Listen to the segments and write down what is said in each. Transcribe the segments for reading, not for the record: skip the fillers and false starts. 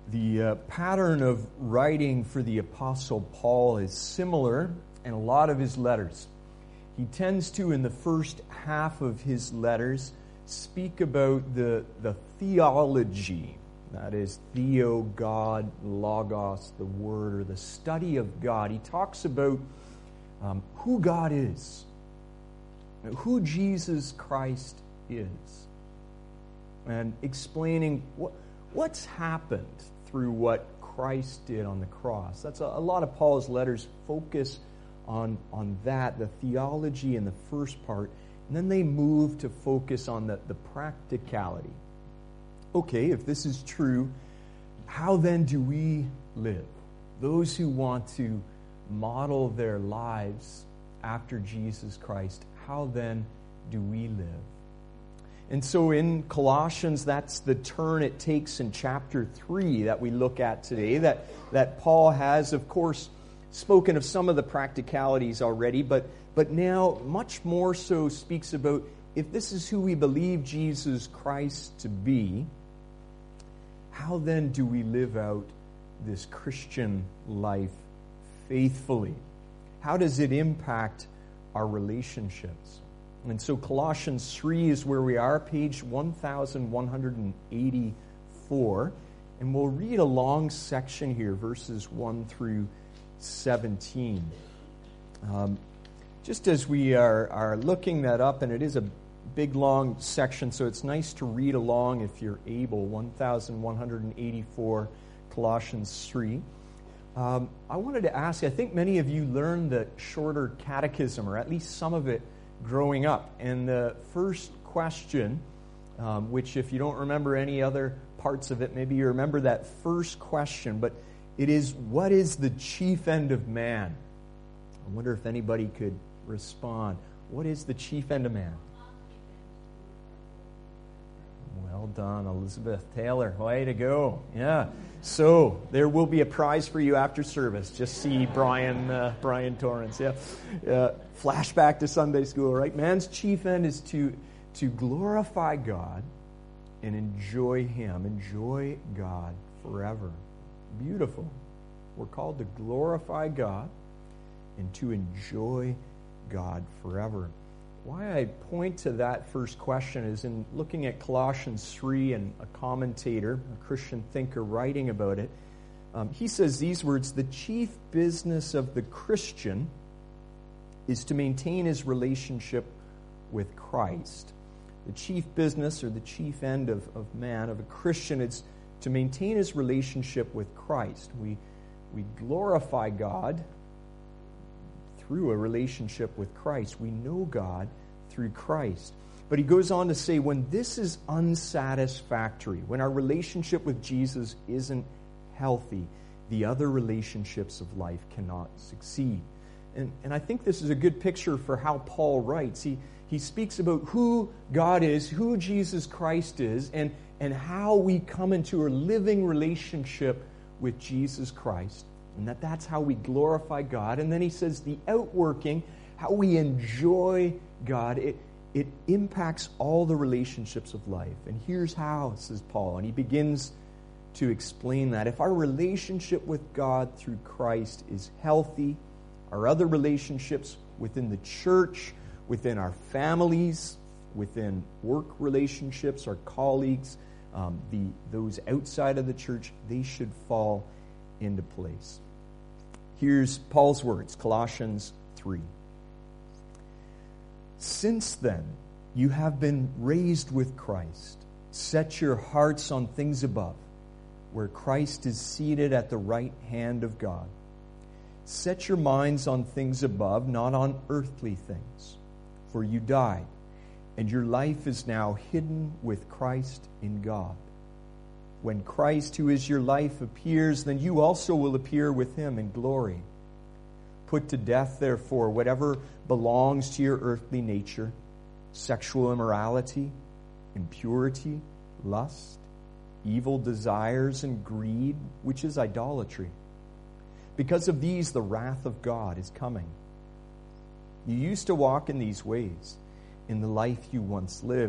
The pattern of writing for the Apostle Paul is similar in a lot of his letters. He tends to, in the first half of his letters, speak about the theology. That is, theo, God, logos, the Word, or the study of God. He talks about who God is, who Jesus Christ is, and explaining what's happened through what Christ did on the cross. That's a lot of Paul's letters focus on that, the theology in the first part, and then they move to focus on the practicality. Okay, if this is true, how then do we live? Those who want to model their lives after Jesus Christ, how then do we live? And so in Colossians, that's the turn it takes in chapter 3 that we look at today, that Paul has, of course, spoken of some of the practicalities already, but now much more so speaks about if this is who we believe Jesus Christ to be, how then do we live out this Christian life faithfully? How does it impact our relationships? And so Colossians 3 is where we are, page 1184. And we'll read a long section here, verses 1 through 17. Just as we are looking that up, and it is a big, long section, so it's nice to read along if you're able. 1184, Colossians 3. I wanted to ask you, I think many of you learned the shorter catechism, or at least some of it, growing up. And the first question, which if you don't remember any other parts of it, maybe you remember that first question, but it is, what is the chief end of man? I wonder if anybody could respond. What is the chief end of man? Well done, Elizabeth Taylor. Way to go. Yeah. So there will be a prize for you after service. Just see Brian Torrance. Yeah. Flashback to Sunday school, right? Man's chief end is to glorify God and enjoy Him. Enjoy God forever. Beautiful. We're called to glorify God and to enjoy God forever. Why I point to that first question is in looking at Colossians 3 and a commentator, a Christian thinker writing about it, he says these words, the chief business of the Christian is to maintain his relationship with Christ. The chief business or the chief end of man, of a Christian, is to maintain his relationship with Christ. We glorify God through a relationship with Christ. We know God through Christ. But he goes on to say, when this is unsatisfactory, when our relationship with Jesus isn't healthy, the other relationships of life cannot succeed. And I think this is a good picture for how Paul writes. He speaks about who God is, who Jesus Christ is, and how we come into a living relationship with Jesus Christ. And that's how we glorify God. And then he says the outworking, how we enjoy God, it impacts all the relationships of life. And here's how, says Paul. And he begins to explain that. If our relationship with God through Christ is healthy, our other relationships within the church, within our families, within work relationships, our colleagues, those outside of the church, they should fall into place. Here's Paul's words, Colossians 3. Since then, you have been raised with Christ. Set your hearts on things above, where Christ is seated at the right hand of God. Set your minds on things above, not on earthly things. For you died, and your life is now hidden with Christ in God. When Christ, who is your life, appears, then you also will appear with Him in glory. Put to death, therefore, whatever belongs to your earthly nature, sexual immorality, impurity, lust, evil desires, and greed, which is idolatry. Because of these, the wrath of God is coming. You used to walk in these ways in the life you once lived,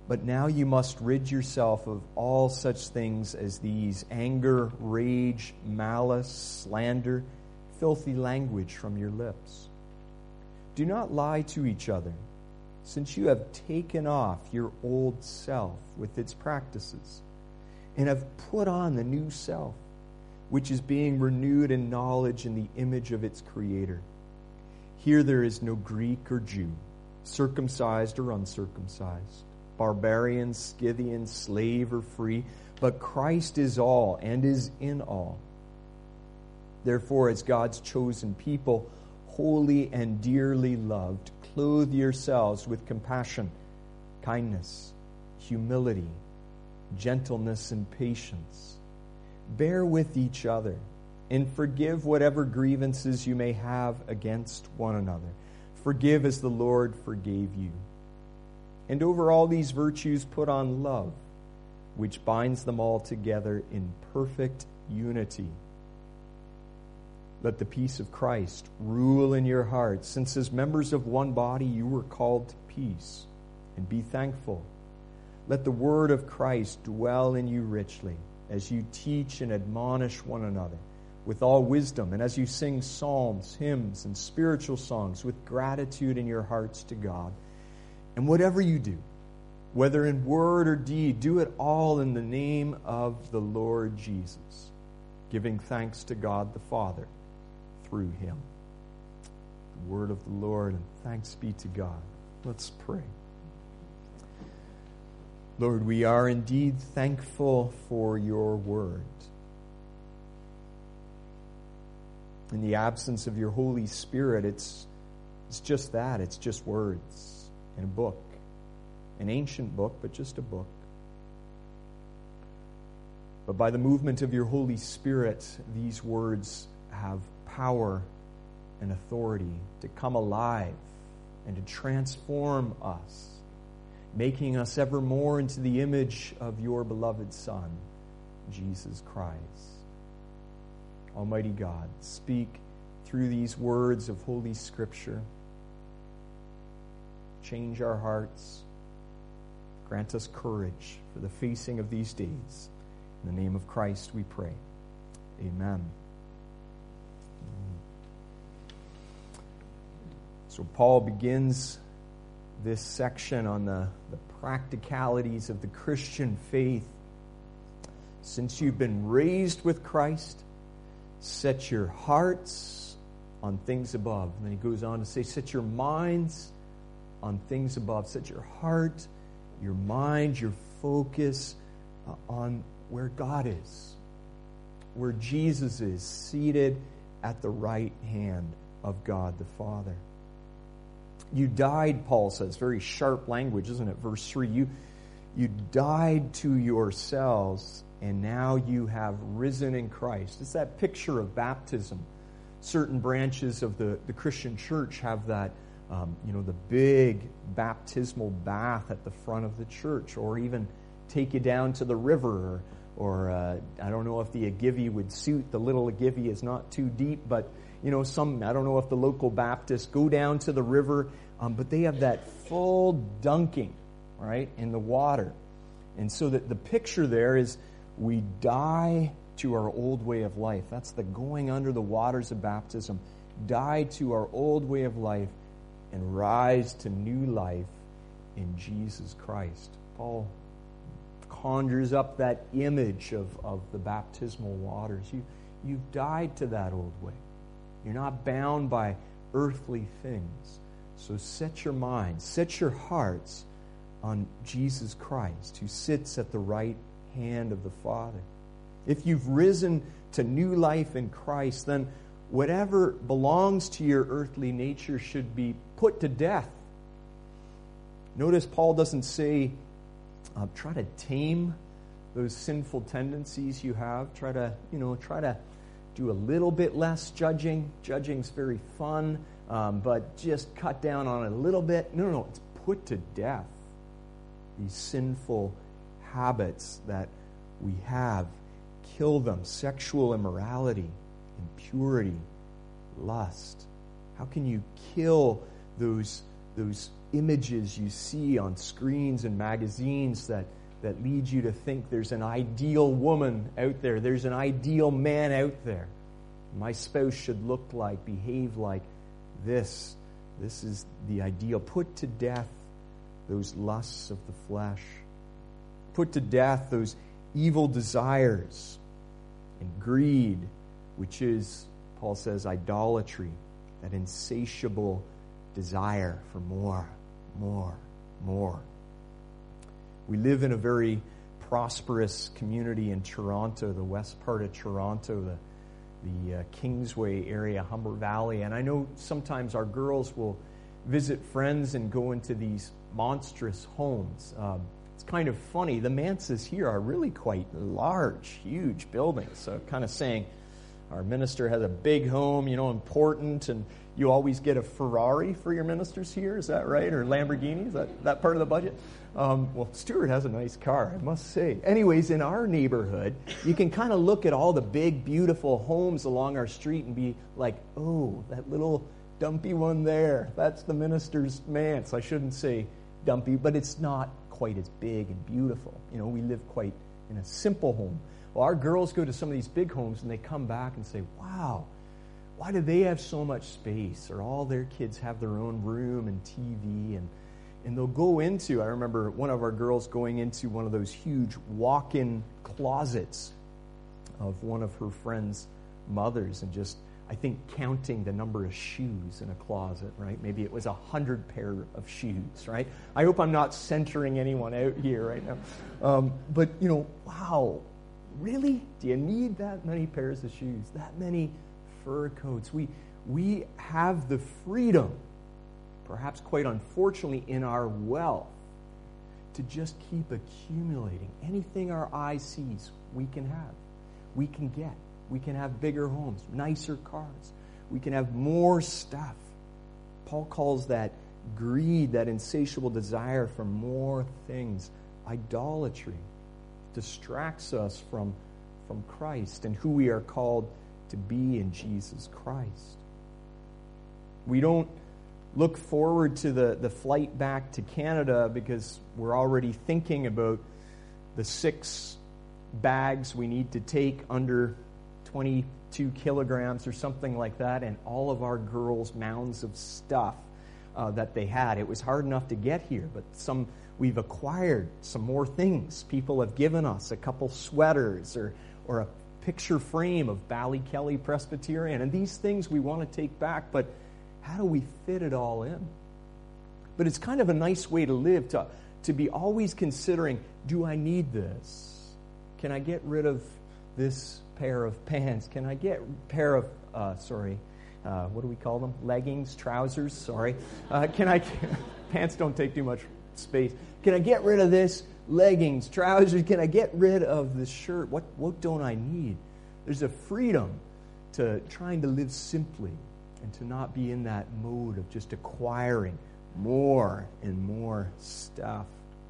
But now you must rid yourself of all such things as these: anger, rage, malice, slander, filthy language from your lips. Do not lie to each other, since you have taken off your old self with its practices, and have put on the new self, which is being renewed in knowledge in the image of its Creator. Here there is no Greek or Jew, circumcised or uncircumcised, barbarian, Scythian, slave or free, but Christ is all and is in all. Therefore, as God's chosen people, holy and dearly loved, clothe yourselves with compassion, kindness, humility, gentleness, and patience. Bear with each other, and forgive whatever grievances you may have against one another. Forgive as the Lord forgave you. And over all these virtues put on love, which binds them all together in perfect unity. Let the peace of Christ rule in your hearts, since as members of one body you were called to peace, and be thankful. Let the word of Christ dwell in you richly, as you teach and admonish one another with all wisdom, and as you sing psalms, hymns, and spiritual songs with gratitude in your hearts to God. And whatever you do, whether in word or deed, do it all in the name of the Lord Jesus, giving thanks to God the Father through him. The word of the Lord, and thanks be to God. Let's pray. Lord, we are indeed thankful for your word. In the absence of your Holy Spirit, it's just that. It's just words in a book. An ancient book, but just a book. But by the movement of your Holy Spirit, these words have power and authority to come alive and to transform us, making us ever more into the image of your beloved Son, Jesus Christ. Almighty God, speak through these words of Holy Scripture. Change our hearts. Grant us courage for the facing of these days. In the name of Christ we pray. Amen. So Paul begins this section on the practicalities of the Christian faith. Since you've been raised with Christ, set your hearts on things above. And then he goes on to say, set your minds on things above. Set your heart, your mind, your focus on where God is, where Jesus is, seated at the right hand of God the Father. You died, Paul says, very sharp language, isn't it? Verse 3, you died to yourselves, and now you have risen in Christ. It's that picture of baptism. Certain branches of the Christian church have that, the big baptismal bath at the front of the church, or even take you down to the river, or I don't know if the Agivy would suit. The little Agivy is not too deep, but I don't know if the local Baptists go down to the river, but they have that full dunking, right, in the water. And so that the picture there is we die to our old way of life. That's the going under the waters of baptism. Die to our old way of life and rise to new life in Jesus Christ. Paul conjures up that image of the baptismal waters. You've died to that old way. You're not bound by earthly things. So set your minds, set your hearts on Jesus Christ, who sits at the right hand of the Father. If you've risen to new life in Christ, then whatever belongs to your earthly nature should be put to death. Notice Paul doesn't say, try to tame those sinful tendencies you have. Try to do a little bit less judging. Judging's very fun, but just cut down on it a little bit. No, it's put to death. These sinful habits that we have, kill them. Sexual immorality, impurity, lust. How can you kill those images you see on screens and magazines that lead you to think there's an ideal woman out there, there's an ideal man out there. My spouse should look like, behave like this. This is the ideal. Put to death those lusts of the flesh. Put to death those evil desires and greed, which is, Paul says, idolatry, that insatiable desire for more, more, more. We live in a very prosperous community in Toronto, the west part of Toronto, the Kingsway area, Humber Valley. And I know sometimes our girls will visit friends and go into these monstrous homes. It's kind of funny. The manses here are really quite large, huge buildings. So kind of saying our minister has a big home, important, and you always get a Ferrari for your ministers here. Is that right? Or Lamborghini? Is that part of the budget? Well, Stuart has a nice car, I must say. Anyways, in our neighborhood, you can kind of look at all the big, beautiful homes along our street and be like, oh, that little dumpy one there, that's the minister's manse. I shouldn't say dumpy, but it's not quite as big and beautiful. We live quite in a simple home. Well, our girls go to some of these big homes and they come back and say, wow, why do they have so much space? Or all their kids have their own room and TV, and they'll go into, I remember one of our girls going into one of those huge walk-in closets of one of her friend's mothers and just, I think, counting the number of shoes in a closet, right? Maybe it was 100 pair of shoes, right? I hope I'm not centering anyone out here right now. But, wow, really? Do you need that many pairs of shoes? That many fur coats? We have the freedom, perhaps quite unfortunately, in our wealth, to just keep accumulating. Anything our eye sees, we can have. We can get. We can have bigger homes, nicer cars. We can have more stuff. Paul calls that greed, that insatiable desire for more things, idolatry. Distracts us from Christ and who we are called to be in Jesus Christ. We don't look forward to the flight back to Canada because we're already thinking about the 6 bags we need to take under 22 kilograms or something like that, and all of our girls' mounds of stuff that they had. It was hard enough to get here, but we've acquired some more things. People have given us a couple sweaters or a picture frame of Ballykelly Presbyterian, and these things we want to take back, but how do we fit it all in? But it's kind of a nice way to live, to be always considering, do I need this? Can I get rid of this pair of pants? Can I get a pair of, what do we call them? Leggings, trousers, sorry. Pants don't take too much space. Can I get rid of this? Leggings, trousers, can I get rid of this shirt? What don't I need? There's a freedom to trying to live simply and to not be in that mode of just acquiring more and more stuff.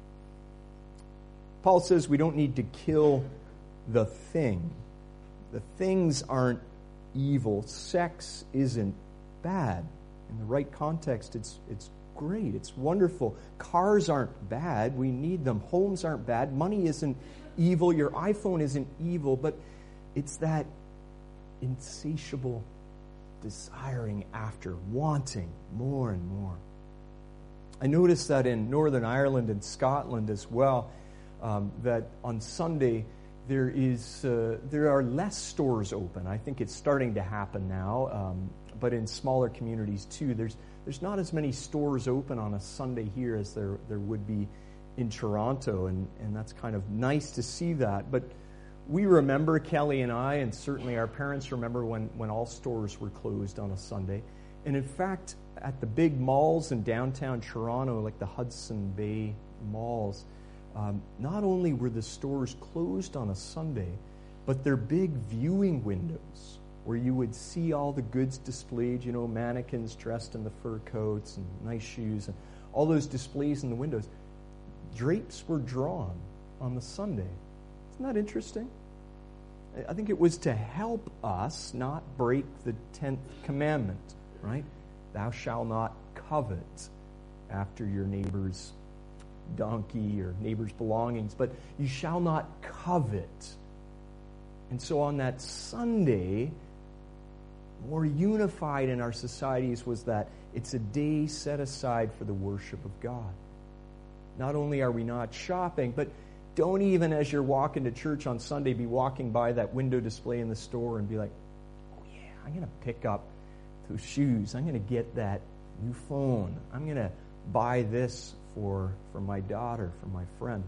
Paul says we don't need to kill the thing. The things aren't evil. Sex isn't bad. In the right context, it's great. It's wonderful. Cars aren't bad. We need them. Homes aren't bad. Money isn't evil. Your iPhone isn't evil. But it's that insatiable desiring after, wanting more and more. I noticed that in Northern Ireland and Scotland as well, that on Sunday there are less stores open. I think it's starting to happen now, but in smaller communities too. There's not as many stores open on a Sunday here as there would be in Toronto, and that's kind of nice to see that. But we remember, Kelly and I, and certainly our parents remember when all stores were closed on a Sunday. And in fact, at the big malls in downtown Toronto, like the Hudson Bay malls, not only were the stores closed on a Sunday, but their big viewing windows where you would see all the goods displayed, mannequins dressed in the fur coats and nice shoes, and all those displays in the windows, drapes were drawn on the Sunday. Isn't that interesting? I think it was to help us not break the 10th commandment, right? Thou shalt not covet. after your neighbor's donkey or neighbor's belongings, but you shall not covet. And so on that Sunday, more unified in our societies was that it's a day set aside for the worship of God. Not only are we not shopping, but don't even, as you're walking to church on Sunday, be walking by that window display in the store and be like, oh yeah, I'm going to pick up those shoes. I'm going to get that new phone. I'm going to buy this for my daughter, for my friend.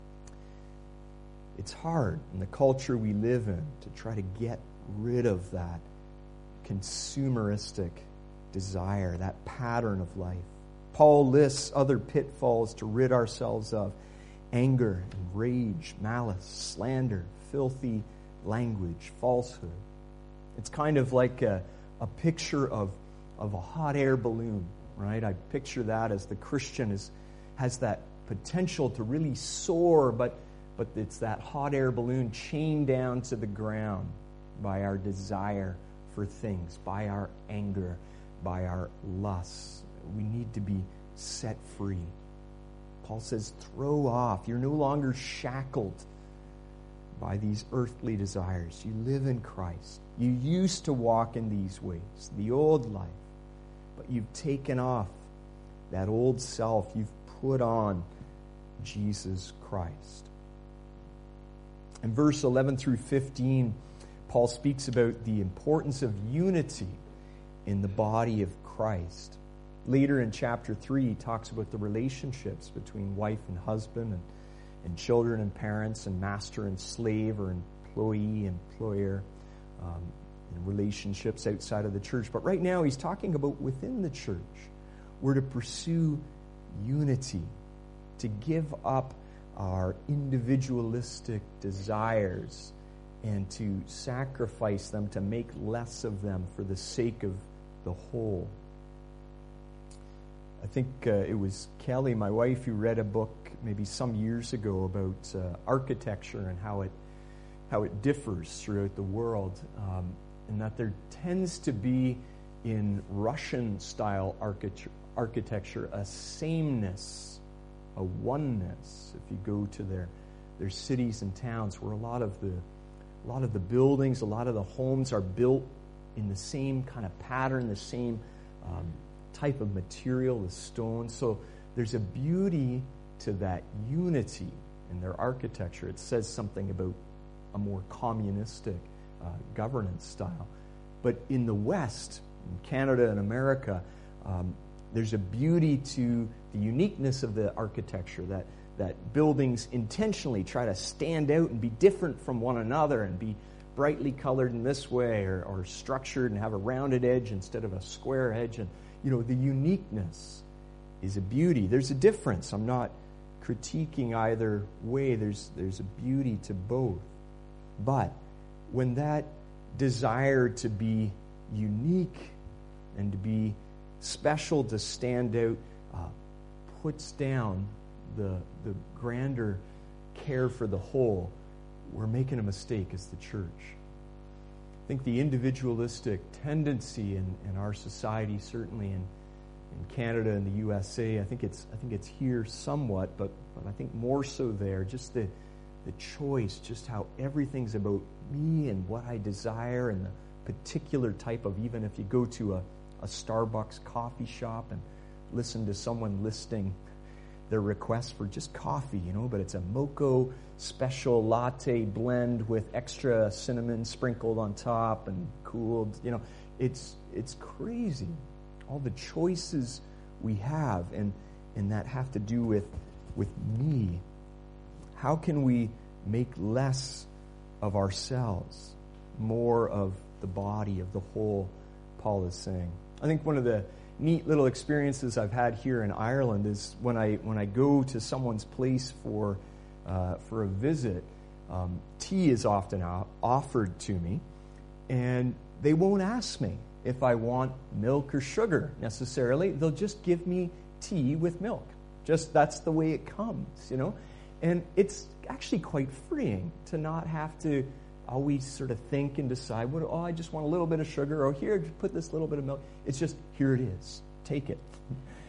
It's hard in the culture we live in to try to get rid of that consumeristic desire, that pattern of life. Paul lists other pitfalls to rid ourselves of: anger and rage, malice, slander, filthy language, falsehood. It's kind of like a picture of a hot air balloon, right? I picture that as the Christian has that potential to really soar, but it's that hot air balloon chained down to the ground by our desire for things, by our anger, by our lusts. We need to be set free. Paul says, throw off. You're no longer shackled by these earthly desires. You live in Christ. You used to walk in these ways, the old life, but you've taken off that old self. You've put on Jesus Christ. In verse 11 through 15, Paul speaks about the importance of unity in the body of Christ. Later in chapter 3, he talks about the relationships between wife and husband, and children and parents, and master and slave, or employee, employer, and relationships outside of the church. But right now he's talking about within the church. We're to pursue unity, to give up our individualistic desires and to sacrifice them, to make less of them for the sake of the whole. I think it was Kelly, my wife, who read a book maybe some years ago about architecture and how it differs throughout the world, and that there tends to be in Russian-style architecture a sameness, a oneness. If you go to their cities and towns, where a lot of the buildings, a lot of the homes are built in the same kind of pattern, the same type of material, the stone. So there's a beauty to that unity in their architecture. It says something about a more communistic governance style. But in the West, in Canada and America, there's a beauty to the uniqueness of the architecture, that buildings intentionally try to stand out and be different from one another and be brightly colored in this way, or structured and have a rounded edge instead of a square edge. And the uniqueness is a beauty. There's a difference. I'm not critiquing either way. There's a beauty to both. But when that desire to be unique and to be special, to stand out, puts down the grander care for the whole, we're making a mistake as the church. I think the individualistic tendency in our society, certainly in Canada and the USA, I think it's here somewhat, but I think more so there, just the choice, just how everything's about me and what I desire, and the particular type of, even if you go to a Starbucks coffee shop and listen to someone listing their request for just coffee, but it's a mocha special latte blend with extra cinnamon sprinkled on top and cooled. It's crazy. All the choices we have, and that have to do with me. How can we make less of ourselves, more of the body, of the whole, Paul is saying. I think one of the neat little experiences I've had here in Ireland is when I go to someone's place for a visit, tea is often offered to me, and they won't ask me if I want milk or sugar necessarily. They'll just give me tea with milk. Just that's the way it comes, And it's actually quite freeing to not have to always sort of think and decide, I just want a little bit of sugar, or here, just put this little bit of milk. It's just, here it is. Take it.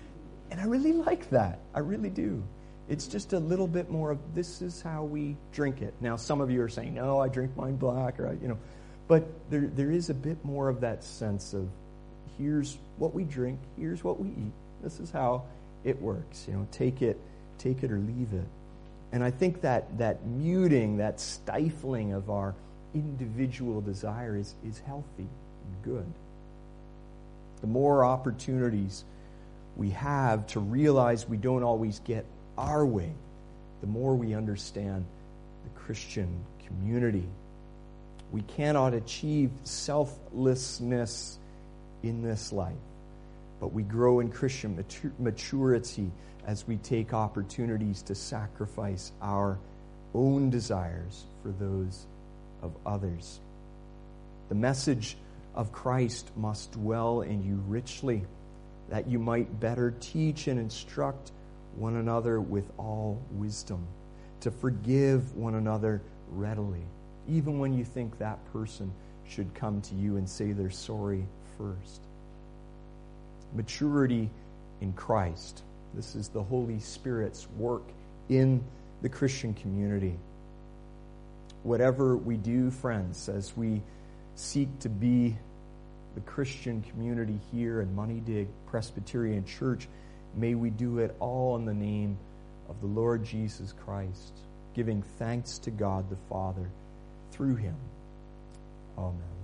And I really like that. I really do. It's just a little bit more of, this is how we drink it. Now, some of you are saying, no, I drink mine black, or but there is a bit more of that sense of, here's what we drink, here's what we eat. This is how it works. Take it or leave it. And I think that muting, that stifling of our individual desire is healthy and good. The more opportunities we have to realize we don't always get our way, the more we understand the Christian community. We cannot achieve selflessness in this life, but we grow in Christian maturity as we take opportunities to sacrifice our own desires for those of others. The message of Christ must dwell in you richly, that you might better teach and instruct one another with all wisdom, to forgive one another readily, even when you think that person should come to you and say they're sorry first. Maturity in Christ. This is the Holy Spirit's work in the Christian community. Whatever we do, friends, as we seek to be the Christian community here in Moneydig Presbyterian Church, may we do it all in the name of the Lord Jesus Christ, giving thanks to God the Father through him. Amen.